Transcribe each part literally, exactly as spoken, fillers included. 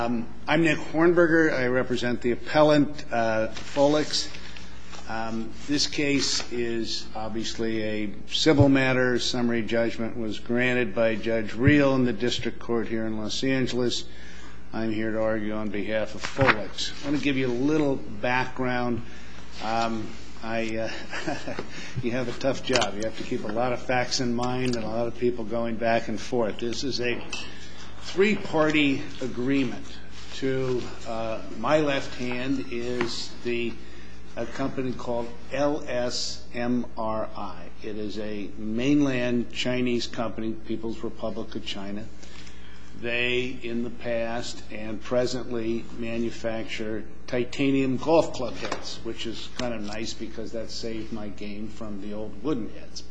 Um, I'm Nick Hornberger. I represent the appellant, uh, Folix. Um, this case is obviously a civil matter. Summary judgment was granted by Judge Reel in the district court here in Los Angeles. I'm here to argue on behalf of Folix. I want to give you a little background. Um, I, uh, you have a tough job. You have to keep a lot of facts in mind and a lot of people going back and forth. This is a three-party agreement. To uh, my left hand is the a company called L S M R I. It is a mainland Chinese company, People's Republic of China. They, in the past and presently, manufacture titanium golf club heads, which is kind of nice because that saved my game from the old wooden heads.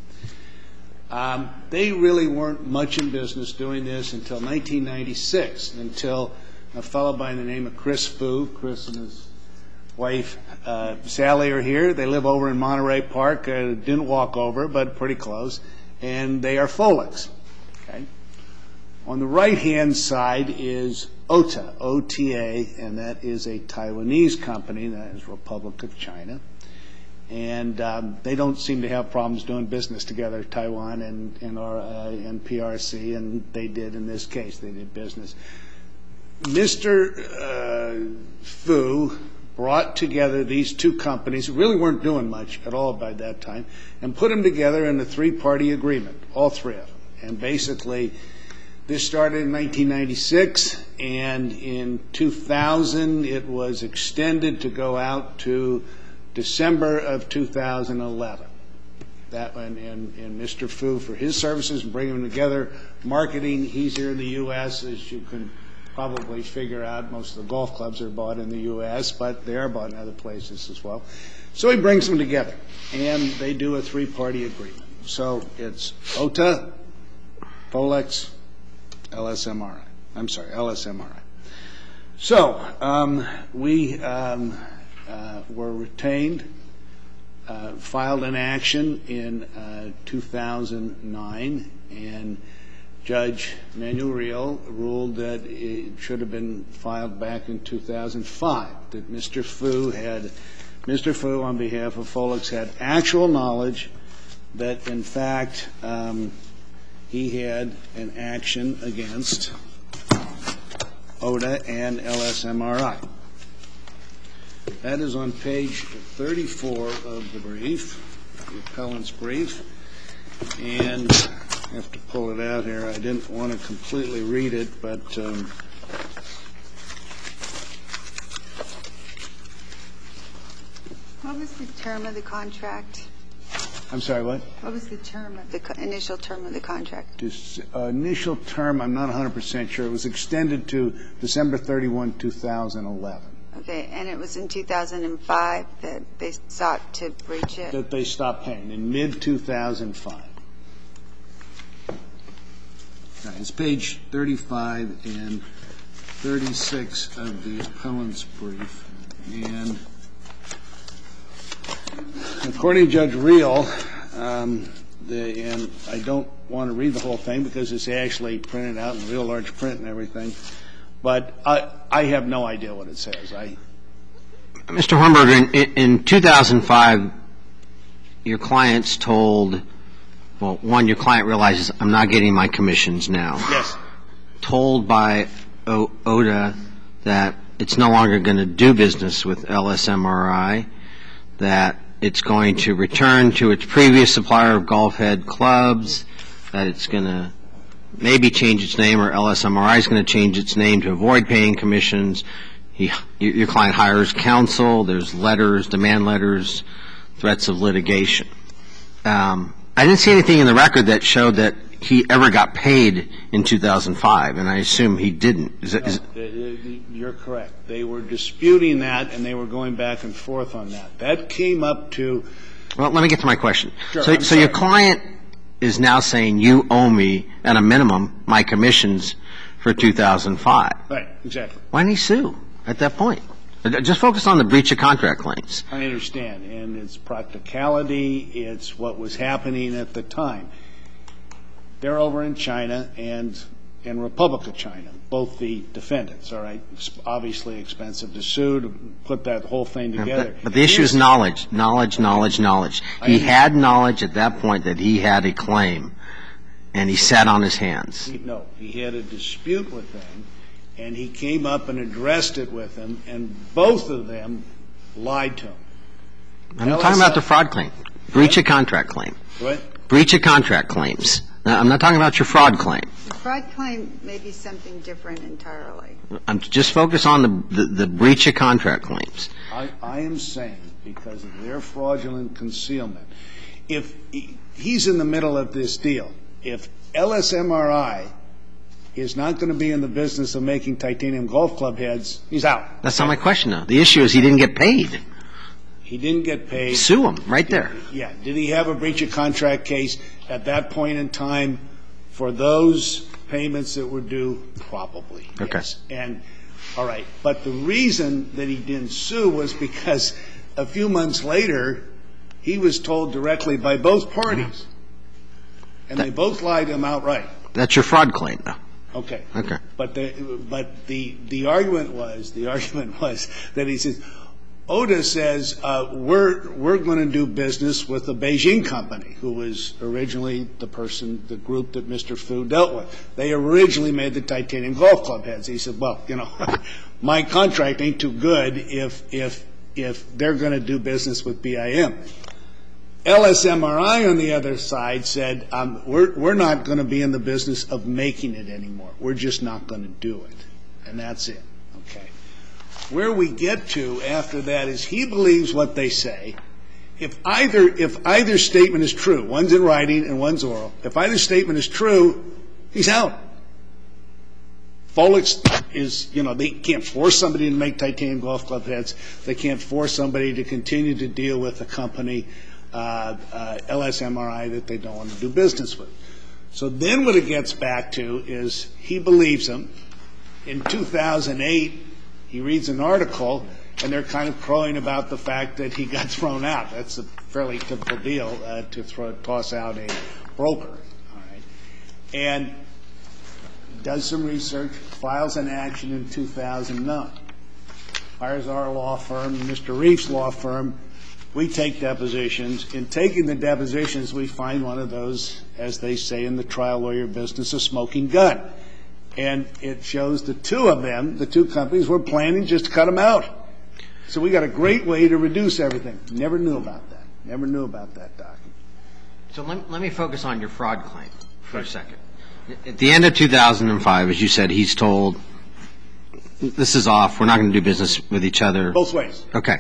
Um, they really weren't much in business doing this until nineteen ninety-six, until a fellow by the name of Chris Fu, Chris and his wife uh, Sally are here. They live over in Monterey Park. Uh, didn't walk over, but pretty close. And they are Folix. Okay. On the right-hand side is O T A, O T A, and that is a Taiwanese company. That is Republic of China. And um, they don't seem to have problems doing business together, Taiwan and, and, our, uh, and P R C, and they did in this case. They did business. Mister Uh, Fu brought together these two companies, who really weren't doing much at all by that time, and put them together in a three-party agreement, all three of them. And basically, this started in nineteen ninety-six, and in two thousand, it was extended to go out to December of two thousand eleven. That one, and, and Mister Fu, for his services and bringing them together, marketing, he's here in the U S, as you can probably figure out. Most of the golf clubs are bought in the U S, but they are bought in other places as well. So he brings them together, and they do a three-party agreement. So it's O T A, Folix, L S M R I. I'm sorry, L S M R I. So um, we um, uh, were retained, uh, filed an action in uh, two thousand nine, and Judge Manuel Reel ruled that it should have been filed back in two thousand five, that Mister Fu had, Mister Fu on behalf of Folix had actual knowledge that, in fact, um, he had an action against O T A and L S M R I. That is on page thirty-four of the brief, the appellant's brief, and I have to pull it out here. I didn't want to completely read it, but um, what was the term of the contract? I'm sorry, what? What was the term of the co- initial term of the contract? This, uh, initial term, I'm not one hundred percent sure. It was extended to December thirty-first, two thousand eleven. Okay, and it was in two thousand five that they sought to breach it? That they stopped paying, in mid two thousand five. Right, it's page thirty-five and thirty-six of the appellant's brief. And according to Judge Reel, um, the, and I don't want to read the whole thing because it's actually printed out in real large print and everything, but I, I have no idea what it says. I, Mister Hornberger, in, in two thousand five, your clients told, well, one, your client realizes I'm not getting my commissions now. Yes. Told by o- O T A that it's no longer going to do business with L S M R I, that it's going to return to its previous supplier of golf head clubs, that it's going to maybe change its name, or L S M R I is going to change its name to avoid paying commissions. He, your client hires counsel. There's letters, demand letters, threats of litigation. Um, I didn't see anything in the record that showed that he ever got paid in two thousand five, and I assume he didn't. Is it, no, is it, you're correct. They were disputing that, and they were going back and forth on that. That came up to... Well, let me get to my question. Sure, so, I'm so your sorry. client is now saying you owe me, at a minimum, my commissions for two thousand five. Right, exactly. Why didn't he sue at that point? Just focus on the breach of contract claims. I understand, and it's practicality, it's what was happening at the time. They're over in China, and and Republic of China, both the defendants, all right? It's obviously expensive to sue, to put that whole thing together. But, but the issue is knowledge, knowledge, knowledge, knowledge. He had knowledge at that point that he had a claim, and he sat on his hands. He, no, he had a dispute with them, and he came up and addressed it with them, and both of them lied to him. I'm not talking about the fraud claim. Breach of contract claim. What? Breach of contract claims. Now, I'm not talking about your fraud claim. The fraud claim may be something different entirely. I'm just focused on the, the, the breach of contract claims. I, I am saying, because of their fraudulent concealment, if he, he's in the middle of this deal, if L S M R I is not going to be in the business of making titanium golf club heads, he's out. That's not my question, though. The issue is he didn't get paid. He didn't get paid. Sue him right there. Yeah. Did he have a breach of contract case at that point in time for those payments that were due? Probably. Okay. Yes. And, all right. But the reason that he didn't sue was because a few months later, he was told directly by both parties, and they both lied to him outright. That's your fraud claim, though. Okay. Okay. But the, but the, the argument was, the argument was that he says, Oda says, uh, we're, we're going to do business with the Beijing company, who was originally the person, the group that Mister Fu dealt with. They originally made the titanium golf club heads. He said, well, you know, my contract ain't too good if, if, if they're going to do business with B I M. L S M R I, on the other side, said, um, we're, we're not going to be in the business of making it anymore. We're just not going to do it. And that's it. Okay. Where we get to after that is he believes what they say. If either, if either statement is true, one's in writing and one's oral, if either statement is true, he's out. Folix is, you know, they can't force somebody to make titanium golf club heads. They can't force somebody to continue to deal with a company, uh, uh, L S M R I, that they don't want to do business with. So then what it gets back to is he believes them. In two thousand eight, he reads an article, and they're kind of crowing about the fact that he got thrown out. That's a fairly typical deal, uh, to throw, toss out a broker. All right. And does some research, files an action in two thousand nine, hires our law firm, Mister Reef's law firm. We take depositions. In taking the depositions, we find one of those, as they say in the trial lawyer business, a smoking gun. And it shows the two of them, the two companies, were planning just to cut them out. So we got a great way to reduce everything. Never knew about that. Never knew about that document. So let, let me focus on your fraud claim for a second. At the end of two thousand five, as you said, he's told, this is off, we're not going to do business with each other. Both ways. Okay.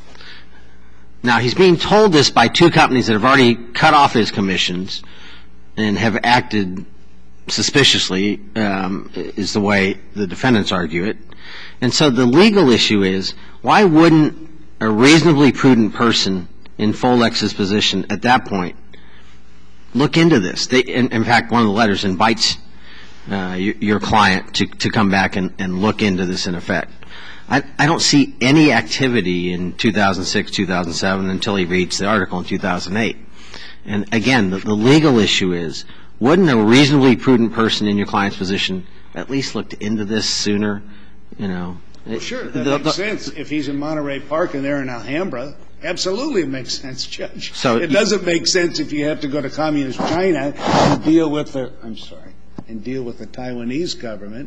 Now, he's being told this by two companies that have already cut off his commissions and have acted suspiciously, um, is the way the defendants argue it. And so the legal issue is, why wouldn't a reasonably prudent person in Folex's position at that point look into this? They, in, in fact, one of the letters invites uh, your, your client to, to come back and, and look into this in effect. I, I don't see any activity in two thousand six, two thousand seven until he reads the article in two thousand eight. And again, the, the legal issue is, wouldn't a reasonably prudent person in your client's position at least look into this sooner? You know, Well, sure, that the, makes the, sense. If he's in Monterey Park and they're in Alhambra, absolutely it makes sense, Judge. So it doesn't make sense if you have to go to communist China and deal with the, I'm sorry, and deal with the Taiwanese government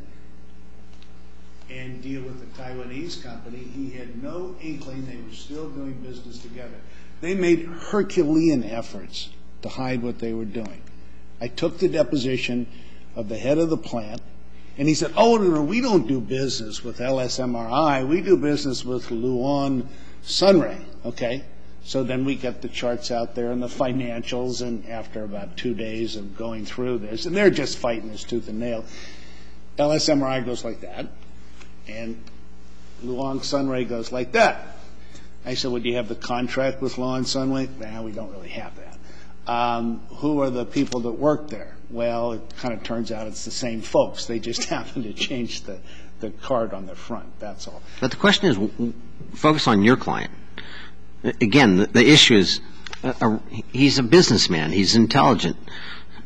and deal with the Taiwanese company. He had no inkling they were still doing business together. They made Herculean efforts to hide what they were doing. I took the deposition of the head of the plant, and he said, oh, no, no, we don't do business with L S M R I. We do business with Luan Sunray, okay? So then we get the charts out there and the financials, and after about two days of going through this, and they're just fighting this tooth and nail, L S M R I goes like that, and Luan Sunray goes like that. I said, well, do you have the contract with Luan Sunray? Well, we don't really have that. Um, who are the people that work there? Well, it kind of turns out it's the same folks. They just happen to change the, the card on the front. That's all. But the question is, focus on your client. Again, the, the issue is, uh, uh, he's a businessman. He's intelligent.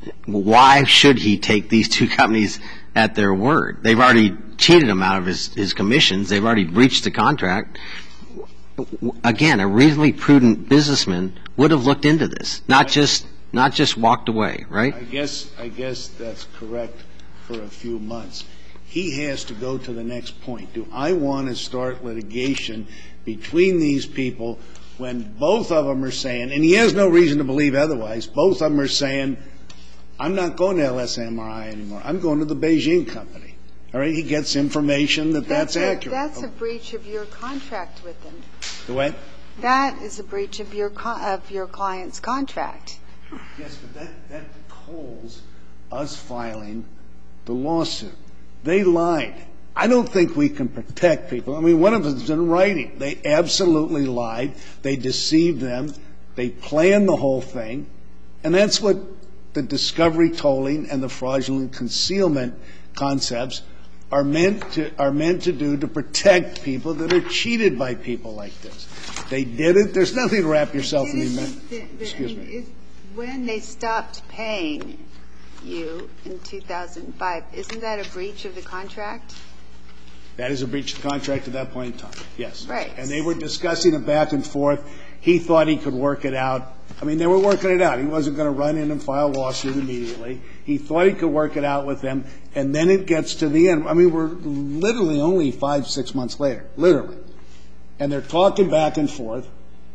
why should he take these two companies at their word? They've already cheated him out of his, his commissions. They've already breached the contract. Again, a reasonably prudent businessman would have looked into this, not just not just walked away, right? I guess I guess that's correct for a few months. He has to go to the next point. Do I want to start litigation between these people when both of them are saying, and he has no reason to believe otherwise, both of them are saying, I'm not going to L S M R I anymore. I'm going to the Beijing company. All right? He gets information that that's, that's a, accurate. That's a breach of your contract with them. The what? That is a breach of your co- of your client's contract. Yes, but that, that calls us filing the lawsuit. They lied. I don't think we can protect people. I mean, one of them's in writing. They absolutely lied. They deceived them. They planned the whole thing. And that's what the discovery tolling and the fraudulent concealment concepts are meant to are meant to do to protect people that are cheated by people like this. They did it. There's nothing to wrap yourself in the excuse me. When they stopped paying you in two thousand five, isn't that a breach of the contract? That is a breach of the contract at that point in time, yes. Right. And they were discussing it back and forth. He thought he could work it out. I mean, they were working it out. He wasn't going to run in and file a lawsuit immediately. He thought he could work it out with them, and then it gets to the end. I mean, we're literally only five, six months later, literally. And they're talking back and forth,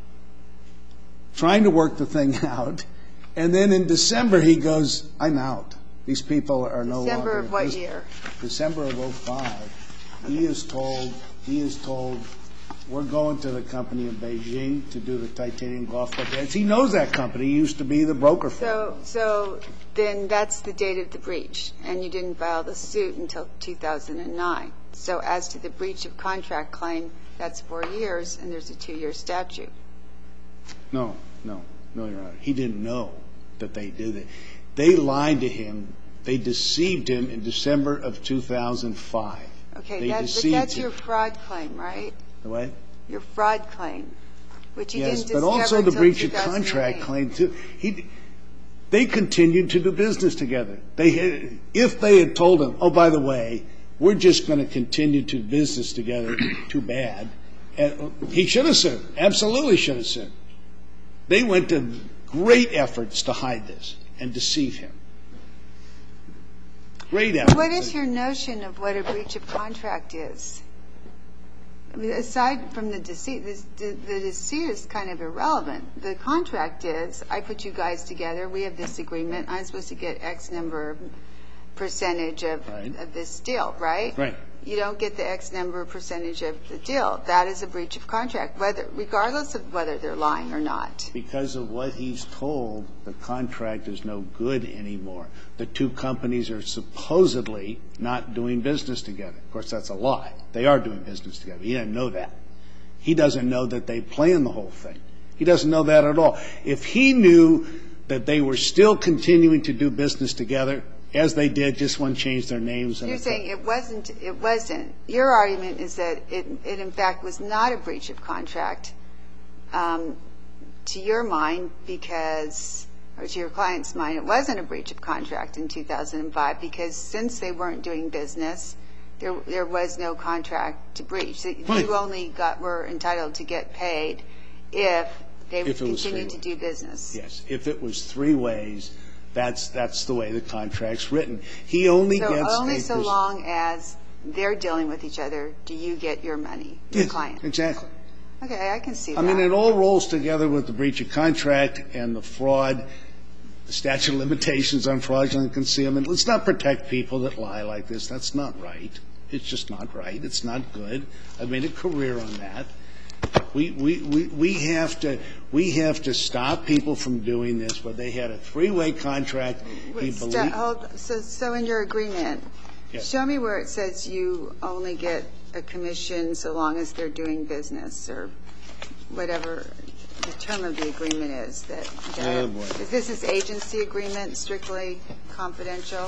trying to work the thing out. And then in December, he goes, I'm out. These people are no longer. December of what year? December of oh five. He is told, he is told, we're going to the company in Beijing to do the titanium golf club dance. He knows that company. He used to be the broker for So, so then that's the date of the breach, and you didn't file the suit until two thousand nine. So as to the breach of contract claim, that's four years, and there's a two-year statute. No, no, no, Your Honor. He didn't know that they did it. They lied to him. They deceived him in December of two thousand five. Okay, They that's, but deceived that's him. your fraud claim, right? The what? Your fraud claim, which you Yes, didn't but discover also the until breach of two thousand eight. contract claim too. He, they continued to do business together. They, had, if they had told him, oh, by the way, we're just going to continue to do business together, too bad. And he should have sued. Absolutely should have sued. They went to great efforts to hide this and deceive him. Great efforts. What is your notion of what a breach of contract is? I mean, aside from the deceit, this, the, the deceit is kind of irrelevant. The contract is, I put you guys together, we have this agreement, I'm supposed to get X number of percentage of, Right. of this deal, right? Right. You don't get the X number of percentage of the deal. That is a breach of contract, whether regardless of whether they're lying or not. Because of what he's told, the contract is no good anymore. The two companies are supposedly not doing business together. Of course, that's a lie. They are doing business together. He didn't know that. He doesn't know that they planned the whole thing. He doesn't know that at all. If he knew that they were still continuing to do business together, as they did, just one changed their names. And You're saying it wasn't, it wasn't. Your argument is that it, it in fact was not a breach of contract um, to your mind because, or to your client's mind, it wasn't a breach of contract in two thousand five because since they weren't doing business, there there was no contract to breach. Right. You only got were entitled to get paid if they If it was continued to three do business. Yes. If it was three ways, that's that's the way the contract's written. He only So gets only a so pers- long as they're dealing with each other do you get your money, your Yes, client. exactly. Okay, I can see I that. mean, it all rolls together with the breach of contract and the fraud, the statute of limitations on fraudulent concealment. Let's not protect people that lie like this. That's not right. It's just not right. It's not good. I've made a career on that. We, we, we, we have to we have to stop people from doing this where they had a three-way contract. He Wait, sta- believed, hold, so, so in your agreement, Yes. show me where it says you only get a commission so long as they're doing business or whatever the term of the agreement is. That, that Oh, boy. is this is agency agreement, strictly confidential?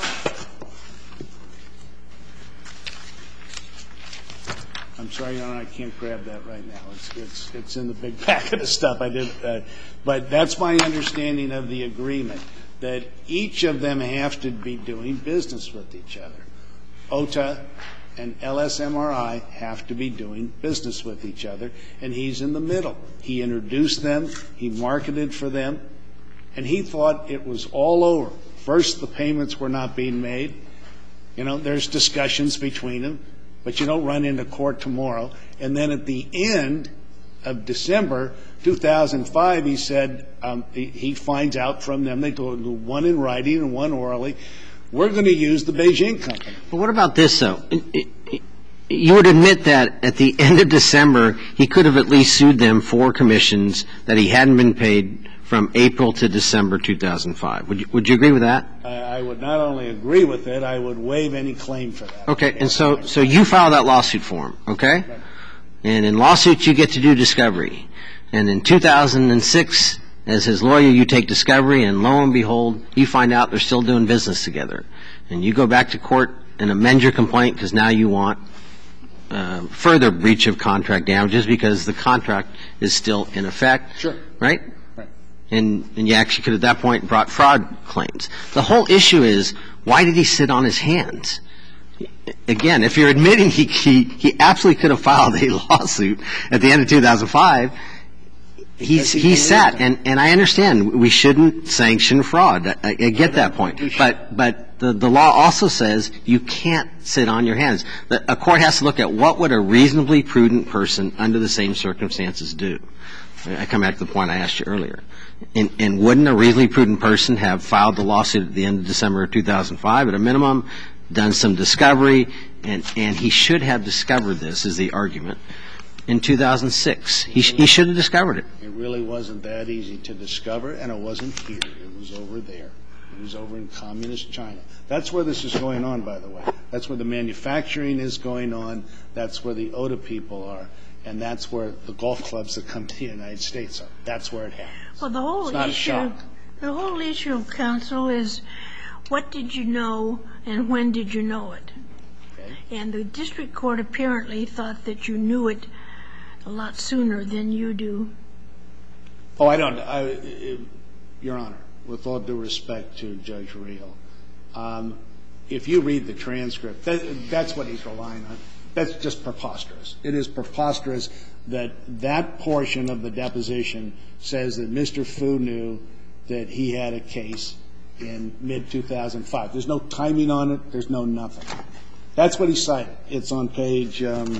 I'm sorry, Your Honor, I can't grab that right now. It's it's it's in the big packet of stuff I did, uh, but that's my understanding of the agreement. that each of them have to be doing business with each other. O T A and L S M R I have to be doing business with each other, and he's in the middle. He introduced them, he marketed for them, and he thought it was all over. First, the payments were not being made. You know, there's discussions between them, but you don't run into court tomorrow. And then at the end of December two thousand five, he said um, he, he finds out from them, they told him, one in writing and one orally, we're going to use the Beijing company. But what about this, though? You would admit that at the end of December, he could have at least sued them for commissions that he hadn't been paid from April to December two thousand five. Would you, would you agree with that? I, I would not only agree with it, I would waive any claim for that. Okay, and so, so you filed that lawsuit for him, okay? Right. And in lawsuits, you get to do discovery. And in two thousand six, as his lawyer, you take discovery, and lo and behold, you find out they're still doing business together. And you go back to court and amend your complaint because now you want uh, further breach of contract damages because the contract is still in effect. Sure. Right? Right. And, and you actually could at that point brought fraud claims. The whole issue is, why did he sit on his hands? Again, if you're admitting he, he, he absolutely could have filed a lawsuit at the end of two thousand five, he's, he sat, and, and I understand we shouldn't sanction fraud. I, I get that point. But, but the, the law also says you can't sit on your hands. The, a court has to look at what would a reasonably prudent person under the same circumstances do. I come back to the point I asked you earlier. And, and wouldn't a reasonably prudent person have filed the lawsuit at the end of December of two thousand five at a minimum, done some discovery, and, and he should have discovered this, is the argument, in two thousand six. He, sh- he should have discovered it. It really wasn't that easy to discover, and it wasn't here. It was over there. It was over in communist China. That's where this is going on, by the way. That's where the manufacturing is going on. That's where the O T A people are. And that's where the golf clubs that come to the United States are. That's where it happens. Well, the whole it's not issue, a shock. the whole issue, counsel, is what did you know and when did you know it? Okay. And the district court apparently thought that you knew it a lot sooner than you do. Oh, I don't. I, it, Your Honor, with all due respect to Judge Real, um, if you read the transcript, that, that's what he's relying on. That's just preposterous. It is preposterous that that portion of the deposition says that Mister Fu knew that he had a case in mid two thousand five. There's no timing on it. There's no nothing. That's what he cited. It's on page, um,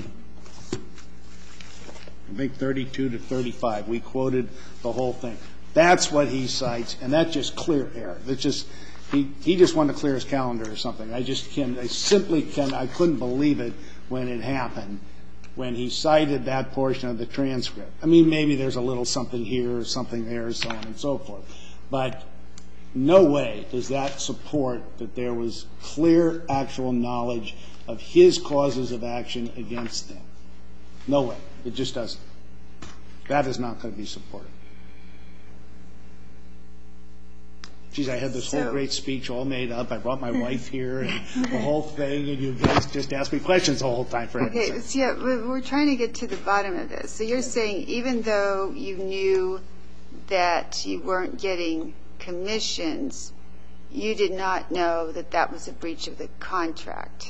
I think, thirty-two to thirty-five. We quoted the whole thing. That's what he cites, and that's just clear error. That's just he, he just wanted to clear his calendar or something. I just can't. I simply can't. I couldn't believe it when it happened, when he cited that portion of the transcript. I mean, maybe there's a little something here or something there, so on and so forth. But no way does that support that there was clear, actual knowledge of his causes of action against them. No way. It just doesn't. That is not going to be supported. Geez, I had this whole great speech all made up. I brought my wife here and the whole thing, and you guys just asked me questions the whole time. For okay, so yeah, we're trying to get to the bottom of this. So you're saying even though you knew that you weren't getting commissions, you did not know that that was a breach of the contract.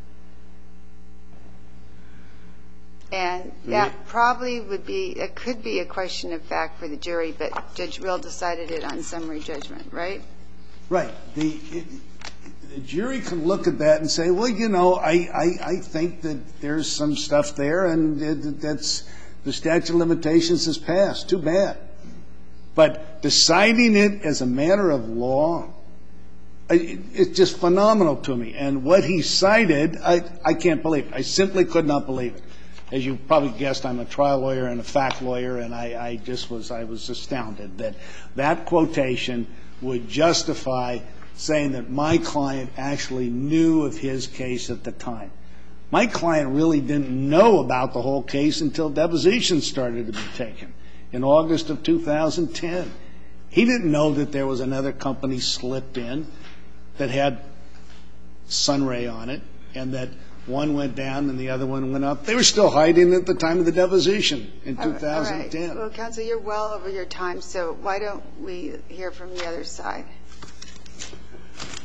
And that probably would be, it could be a question of fact for the jury, but Judge Real decided it on summary judgment, right? Right. The, it, the jury can look at that and say, well, you know, I, I, I think that there's some stuff there, and it, that's the statute of limitations has passed. Too bad. But deciding it as a matter of law, it, it's just phenomenal to me. And what he cited, I, I can't believe it. I simply could not believe it. As you probably guessed, I'm a trial lawyer and a fact lawyer, and I, I just was, I was astounded that that quotation would justify saying that my client actually knew of his case at the time. My client really didn't know about the whole case until depositions started to be taken in August of two thousand ten. He didn't know that there was another company slipped in that had Sunray on it, and that one went down and the other one went up. They were still hiding at the time of the deposition in two thousand ten. All right. Well, counsel, you're well over your time, so why don't we hear from the other side?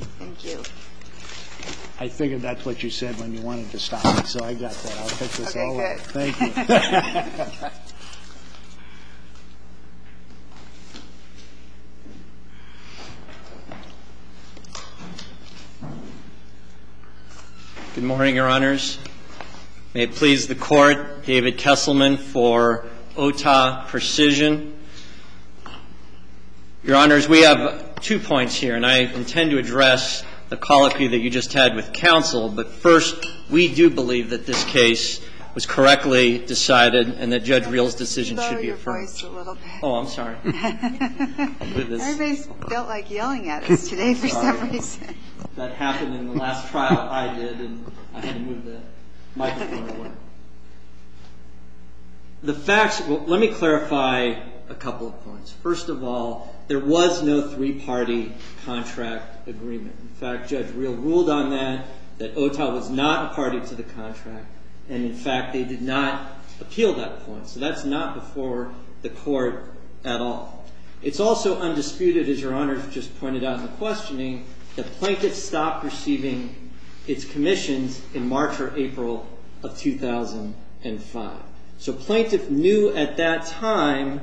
Thank you. I figured that's what you said when you wanted to stop me, so I got that. I'll pick this Okay, all good. up. Thank you. Good morning, Your Honors. May it please the Court, David Kesselman for O T A Precision. Your Honors, we have two points here, and I intend to address the colloquy that you just had with counsel. But first, we do believe that this case was correctly decided and that Judge Reel's decision should be affirmed. Lower your voice a little bit. Oh, I'm sorry. Everybody felt like yelling at us today for some reason. That happened in the last trial I did, and I had to move the microphone away. The facts, well, let me clarify a couple of points. First of all, there was no three-party contract agreement. In fact, Judge Reel ruled on that, that O T A was not a party to the contract, and in fact, they did not appeal that point. So that's not before the Court at all. It's also undisputed, as Your Honors just pointed out in the questioning, that plaintiff stopped receiving its commissions in March or April of two thousand five. So plaintiff knew at that time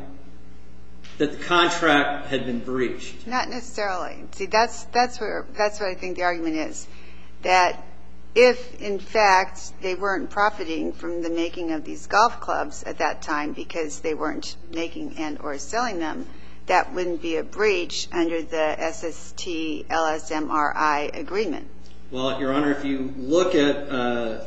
that the contract had been breached. Not necessarily. See, that's that's where that's what I think the argument is, that if in fact they weren't profiting from the making of these golf clubs at that time because they weren't making and or selling them, that wouldn't be a breach under the S S T L S M R I agreement. Well, Your Honor, if you look at uh,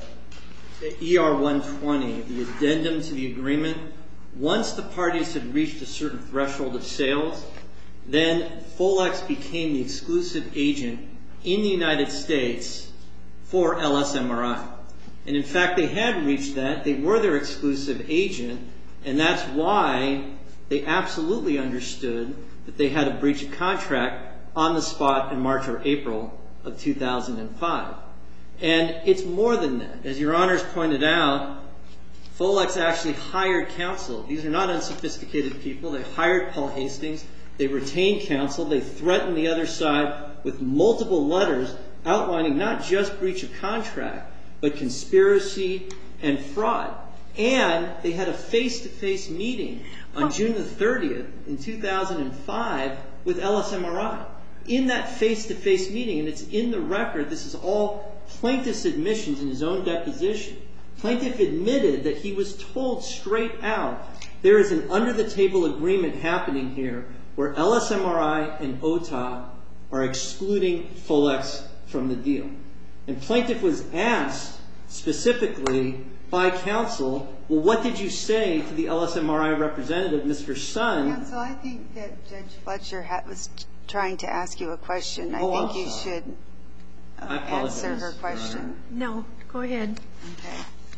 E R one twenty, the addendum to the agreement, once the parties had reached a certain threshold of sales, then Folex became the exclusive agent in the United States for L S M R I. And in fact, they had reached that. They were their exclusive agent, and that's why they absolutely understood that they had a breach of contract on the spot in March or April of two thousand five. And it's more than that. As Your Honors pointed out, Folex actually hired counsel. These are not unsophisticated people. They hired Paul Hastings. They retained counsel. They threatened the other side with multiple letters outlining not just breach of contract, but conspiracy and fraud. And they had a face-to-face meeting on June the thirtieth in two thousand five with L S M R I. In that face-to-face meeting, and it's in the record, this is all plaintiff's admissions in his own deposition. Plaintiff admitted that he was told straight out there is an under-the-table agreement happening here where L S M R I and O T A are excluding Folex from the deal. And plaintiff was asked specifically by counsel, well, what did you say to the L S M R I representative, Mister Sun? Counsel, I think that Judge Fletcher was trying to ask you a question. I oh, think I'm you sorry. should uh, I apologize, answer her question. No, go ahead. Okay.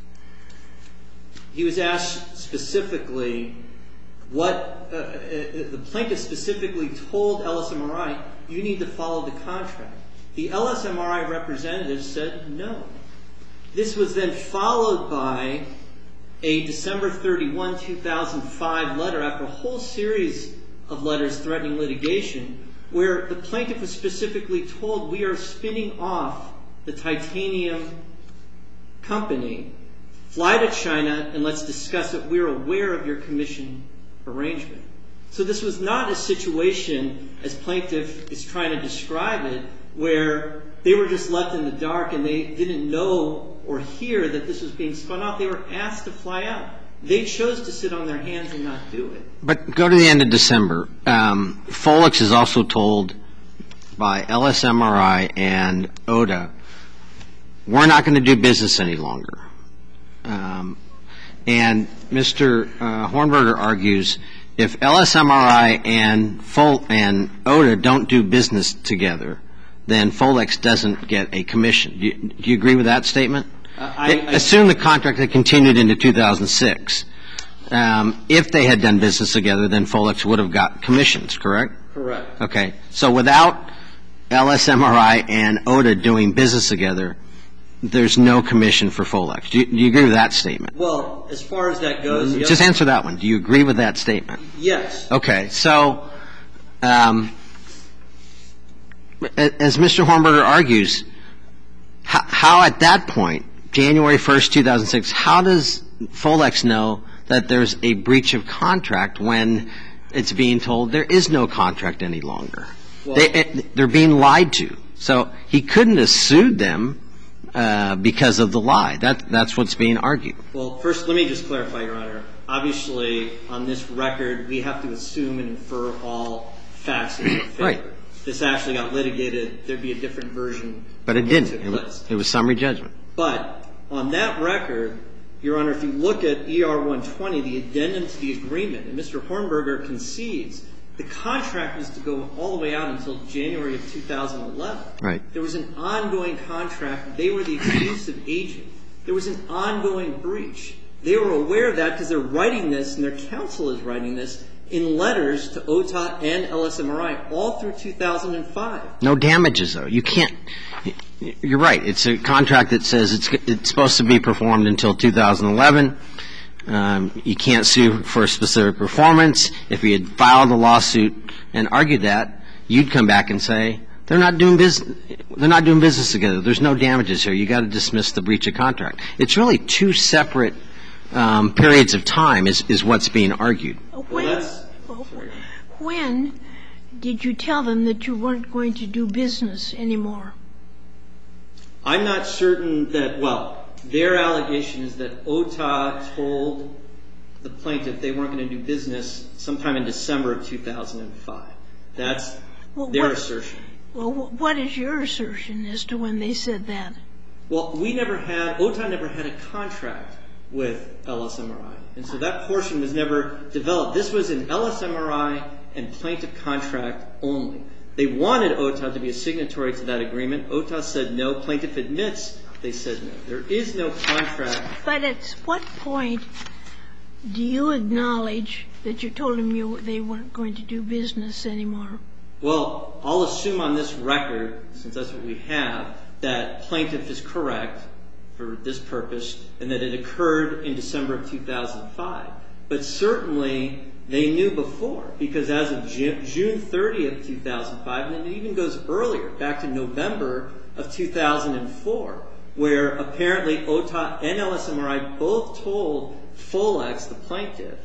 He was asked specifically what uh, uh, the plaintiff specifically told L S M R I, you need to follow the contract. The L S M R I representative said no. This was then followed by a December thirty-first, two thousand five letter after a whole series of letters threatening litigation where the plaintiff was specifically told we are spinning off the titanium company, fly to China and let's discuss it. We're aware of your commission arrangement. So this was not a situation, as plaintiff is trying to describe it, where they were just left in the dark and they didn't know or hear that this was being spun off. They were asked to fly out. They chose to sit on their hands and not do it. But go to the end of December. Um, Folex is also told by L S M R I and O T A, we're not going to do business any longer. Um, and Mister Uh, Hornberger argues if L S M R I and, Fol- and O T A don't do business together, then Folex doesn't get a commission. Do you, do you agree with that statement? Uh, I, I Assume the contract had continued into two thousand six. Um, if they had done business together, then Folex would have got commissions, correct? Correct. Okay. So without L S M R I and O T A doing business together, there's no commission for Folex. Do you, do you agree with that statement? Well, as far as that goes, Just yes. answer that one. Do you agree with that statement? Yes. Okay. So um, as Mister Hornberger argues, how, how at that point, January first, two thousand six, how does Folex know that there's a breach of contract when it's being told there is no contract any longer? Well, they, they're being lied to. So he couldn't have sued them uh, because of the lie. That, that's what's being argued. Well, first, let me just clarify, Your Honor. Obviously, on this record, we have to assume and infer all facts in their favor. Right. If this actually got litigated, there'd be a different version. But it of what didn't. took It place. was, it was summary judgment. But on that record, Your Honor, if you look at E R one twenty, the addendum to the agreement, and Mister Hornberger concedes, the contract was to go all the way out until January of two thousand eleven. Right. There was an ongoing contract. They were the exclusive agent. There was an ongoing breach. They were aware of that because they're writing this, and their counsel is writing this, in letters to O T A and L S M R I all through two thousand five. No damages, though. You can't – you're right. It's a contract that says it's, it's supposed to be performed until two thousand eleven. Um, you can't sue for a specific performance. If you had filed a lawsuit and argued that, you'd come back and say, they're not doing business, they're not doing business together. There's no damages here. You've got to dismiss the breach of contract. It's really two separate um, periods of time is, is what's being argued. When, Well, that's, when did you tell them that you weren't going to do business anymore? I'm not certain that, well, their allegation is that O T A told the plaintiff they weren't going to do business sometime in December of two thousand five. That's Well, their what- assertion. Well, wh- what is your assertion as to when they said that? Well, we never had, O T A never had a contract with L S M R I. And so that portion was never developed. This was an L S M R I and plaintiff contract only. They wanted O T A to be a signatory to that agreement. O T A said no. Plaintiff admits they said no. There is no contract. But at what point do you acknowledge that you told them you, they weren't going to do business anymore? Well, I'll assume on this record, since that's what we have, that plaintiff is correct for this purpose and that it occurred in December of two thousand five. But certainly they knew before, because as of June thirtieth, two thousand five, and it even goes earlier, back to November of two thousand four, where apparently O T A and L S M R I both told Folex, the plaintiff,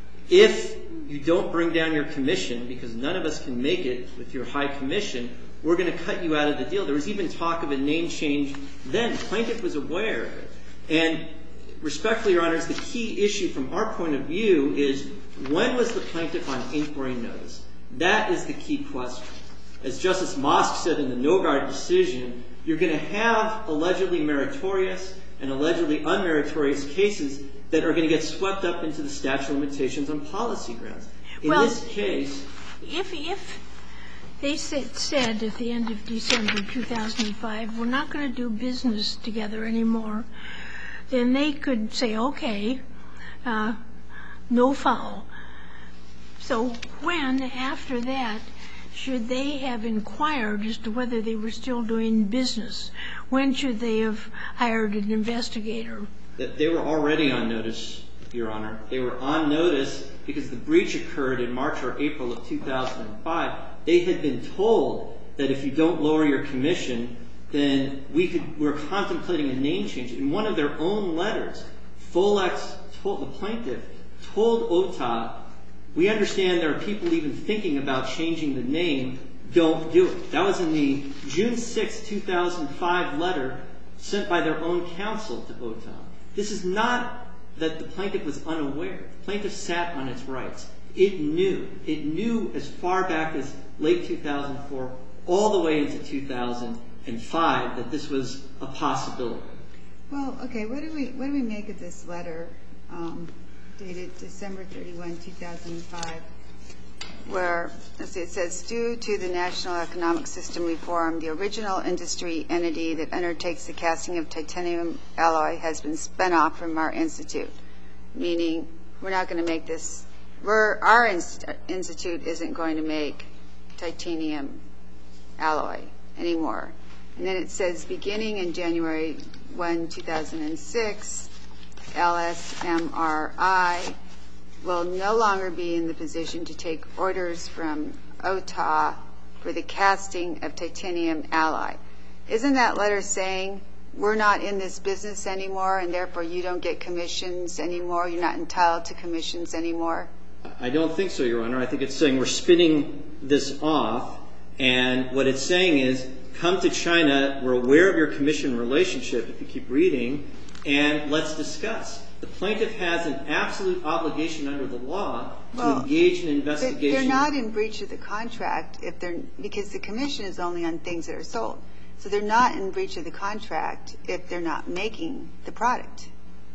if you don't bring down your commission, because none of us can make it with your high commission, we're going to cut you out of the deal. There was even talk of a name change then. The plaintiff was aware of it. And respectfully, Your Honors, the key issue from our point of view is, when was the plaintiff on inquiry notice? That is the key question. As Justice Mosk said in the Nogard decision, you're going to have allegedly meritorious and allegedly unmeritorious cases that are going to get swept up into the statute of limitations on policy grounds. In Well, this case, If, if they said, said at the end of December two thousand five, we're not going to do business together anymore, then they could say, okay, uh, no foul. So when, after that, should they have inquired as to whether they were still doing business? When should they have hired an investigator? that they were already on notice, Your Honor. They were on notice because the breach occurred in March or April of two thousand five. They had been told that if you don't lower your commission, then we could, we're contemplating a name change. In one of their own letters, Folex told the plaintiff, told O T A, we understand there are people even thinking about changing the name. Don't do it. That was in the June sixth, two thousand five letter sent by their own counsel to O T A. This is not that the plaintiff was unaware. The plaintiff sat on its rights. It knew. It knew as far back as late two thousand four all the way into two thousand five that this was a possibility. Well, okay, what do we what do we make of this letter um, dated December thirty-first, two thousand five, where let's see, it says, due to the National Economic System Reform, the original industry entity that undertakes the casting of titanium alloy has been spun off from our institute, meaning we're not going to make this, we're, our inst- institute isn't going to make titanium alloy anymore. And then it says, beginning in January first, two thousand six, L S M R I will no longer be in the position to take orders from O T A for the casting of titanium alloy. Isn't that letter saying we're not in this business anymore and therefore you don't get commissions anymore, you're not entitled to commissions anymore? I don't think so, Your Honor. I think it's saying we're spinning this off, and what it's saying is come to China, we're aware of your commission relationship, if you keep reading, and let's discuss. The plaintiff has an absolute obligation under the law to well, engage in investigation. They're not in breach of the contract if they're because the commission is only on things that are sold. So they're not in breach of the contract if they're not making the product.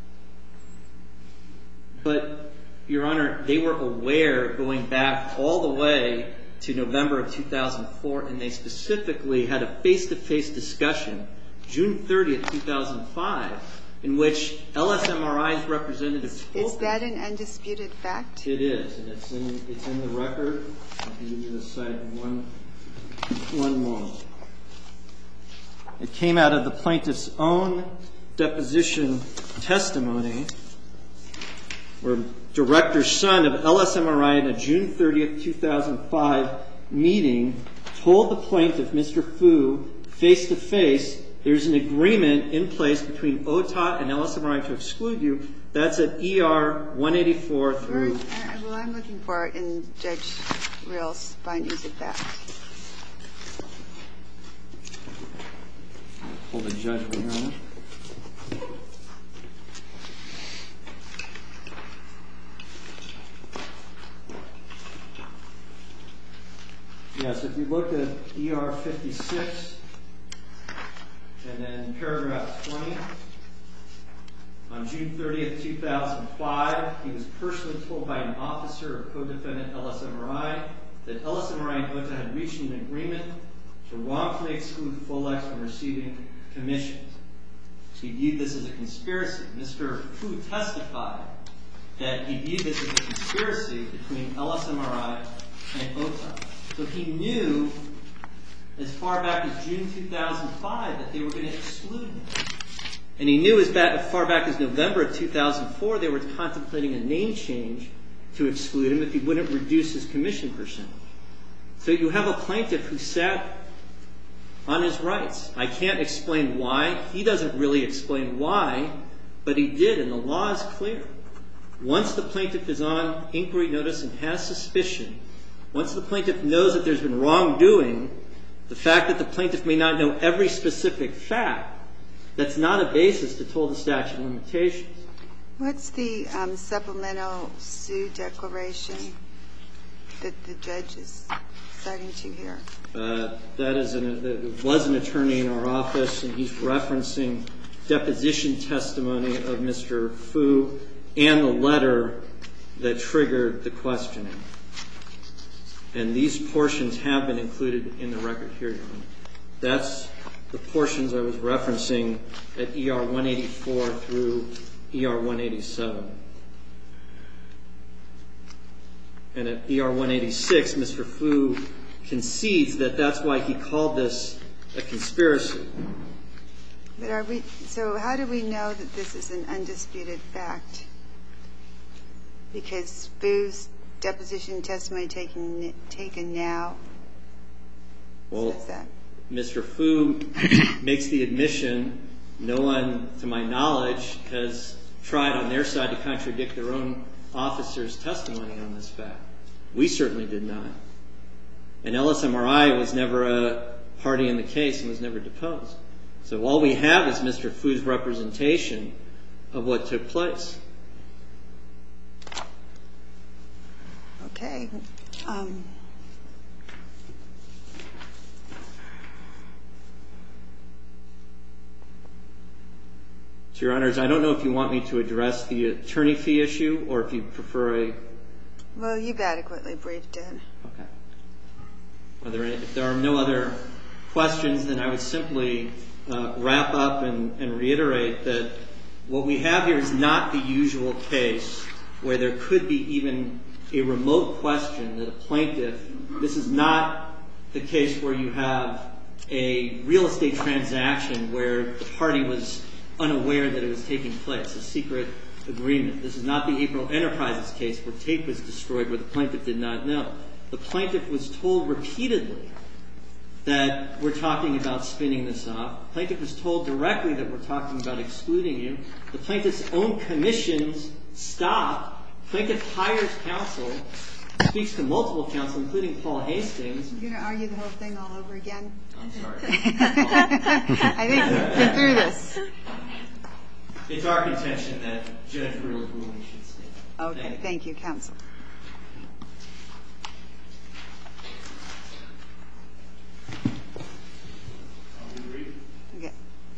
But, Your Honor, they were aware going back all the way to November of two thousand four, and they specifically had a face-to-face discussion, June thirtieth, two thousand five, in which L S M R I's representatives told Is that an undisputed fact? It is, and it's in, it's in the record. I'll give you the site in one, one moment. It came out of the plaintiff's own deposition testimony where Director Sun of L S M R I in a June thirtieth, two thousand five meeting told the plaintiff, Mister Fu, face-to-face, there's an agreement in place between O T A and L S M R I to exclude you. That's at E R one eighty-four through... Where, well, I'm looking for it in Judge Real's findings of fact. Hold the judgment, Your Honor. Yes, if you look at E R fifty-six, and then paragraph twenty, on June thirtieth, two thousand five, he was personally told by an officer or co-defendant L S M R I that L S M R I and O T A had reached an agreement to wrongfully exclude Folex from receiving commissions. He viewed this as a conspiracy. Mister Fu testified that he viewed this as a conspiracy between L S M R I and O T A. So he knew as far back as June two thousand five that they were going to exclude him. And he knew as far back as November of two thousand four they were contemplating a name change to exclude him if he wouldn't reduce his commission percentage. So you have a plaintiff who sat on his rights. I can't explain why. He doesn't really explain why, but he did, and the law is clear. Once the plaintiff is on inquiry notice and has suspicion, once the plaintiff knows that there's been wrongdoing, the fact that the plaintiff may not know every specific fact, that's not a basis to toll the statute of limitations. What's the um, supplemental sue declaration that the judge is citing to here? Uh, that is an, it was an attorney in our office, and he's referencing deposition testimony of Mister Fu and the letter that triggered the questioning. And these portions have been included in the record here, Your Honor. That's the portions I was referencing at E R one eighty-four through E R one eighty-seven. And at E R one eighty-six, Mister Fu concedes that that's why he called this a conspiracy. But are we, so how do we know that this is an undisputed fact? Because Fu's deposition testimony taken taken now well, says that. Mister Fu makes the admission. No one, to my knowledge, has tried on their side to contradict their own officer's testimony on this fact. We certainly did not. And L S M R I was never a party in the case and was never deposed. So all we have is Mister Fu's representation of what took place. Okay. Um, so, Your Honors, I don't know if you want me to address the attorney fee issue or if you prefer a... Well, you've adequately briefed it. Okay. Are there any, if there are no other questions, then I would simply uh, wrap up and, and reiterate that what we have here is not the usual case where there could be even a remote question that a plaintiff, this is not the case where you have a real estate transaction where the party was unaware that it was taking place, a secret agreement. This is not the April Enterprises case where tape was destroyed where the plaintiff did not know. The plaintiff was told repeatedly that we're talking about spinning this off. The plaintiff was told directly that we're talking about excluding you. The plaintiff's own commissions stopped. Plaintiff hires counsel, speaks to multiple counsel, including Paul Hastings. You're going to argue the whole thing all over again? I'm sorry. I think we've been through this. It's our contention that Judge Reel's ruling should stand. Okay. Thank you, Thank you, counsel. Okay.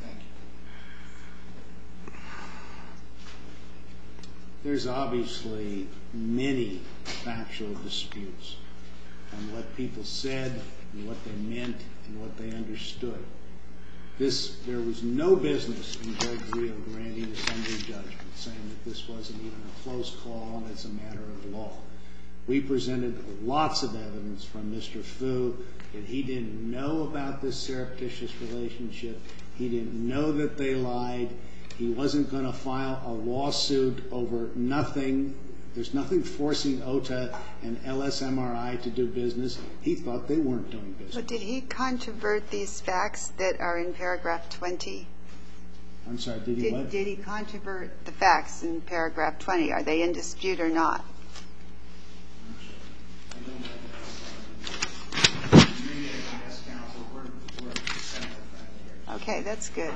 There's obviously many factual disputes on what people said and what they meant and what they understood. This, there was no business in Judge Reel granting a summary judgment saying that this wasn't even a close call and it's a matter of law. We presented lots of evidence from Mister Fu that he didn't know about this surreptitious relationship. He didn't know that they lied. He wasn't going to file a lawsuit over nothing. There's nothing forcing O T A and L S M R I to do business. He thought they weren't doing business. But did he controvert these facts that are in paragraph twenty? I'm sorry, did he Did, what? did he controvert the facts in paragraph twenty? Are they in dispute or not? Okay, that's good.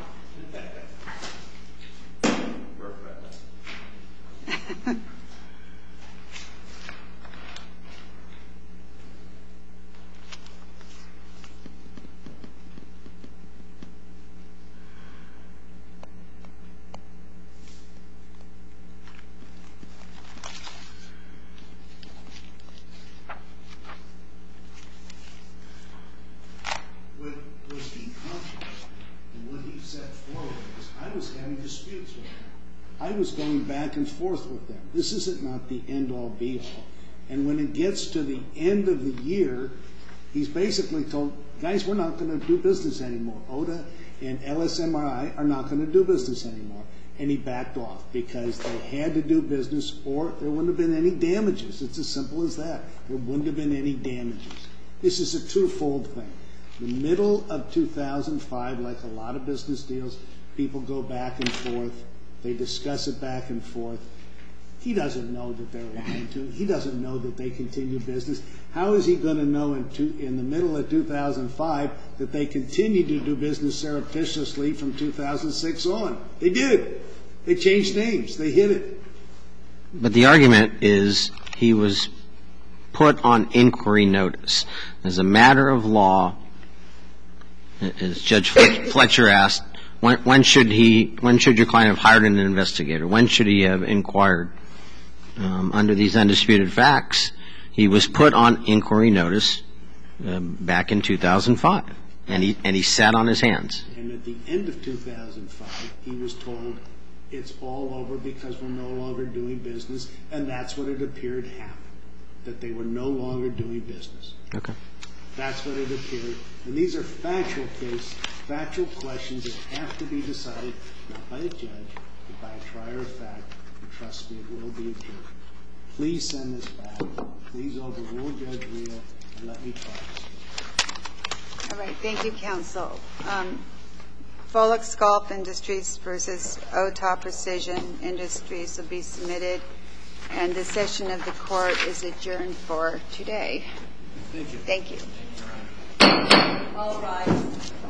What was he controversial and what he set forward was I was having disputes with them. I was going back and forth with them. This isn't not the end-all, be-all. And when it gets to the end of the year, he's basically told, guys, we're not going to do business anymore. O T A and L S M R I are not going to do business anymore. And he backed off because they had to do business or there wouldn't have been any damages. It's as simple as that. There wouldn't have been any damages. This is a twofold thing. The middle of two thousand five, like a lot of business deals, people go back and forth. They discuss it back and forth. He doesn't know that they're lying to him. He doesn't know that they continue business. How is he going to know in, two, in the middle of two thousand five that they continue to do business surreptitiously from two thousand six on? They did. They changed names. They hid it. But the argument is he was put on inquiry notice. As a matter of law, as Judge Fletcher asked, when, when should he, when should your client have hired an investigator? When should he have inquired? Um, under these undisputed facts, he was put on inquiry notice um, back in two thousand five, and he and he sat on his hands. And at the end of two thousand five, he was told it's all over because we're no longer doing business, and that's what it appeared happened, that they were no longer doing business. Okay. That's what it appeared. And these are factual cases, factual questions that have to be decided not by a judge, but by a trier of fact. And trust me, it will be a jury. Please send this back. Please overrule Judge Reel and let me try this. All right. Thank you, counsel. Um, Folix Golf Industries versus O T A Precision Industries will be submitted, and the session of the court is adjourned for today. Thank you. Thank you. All rise.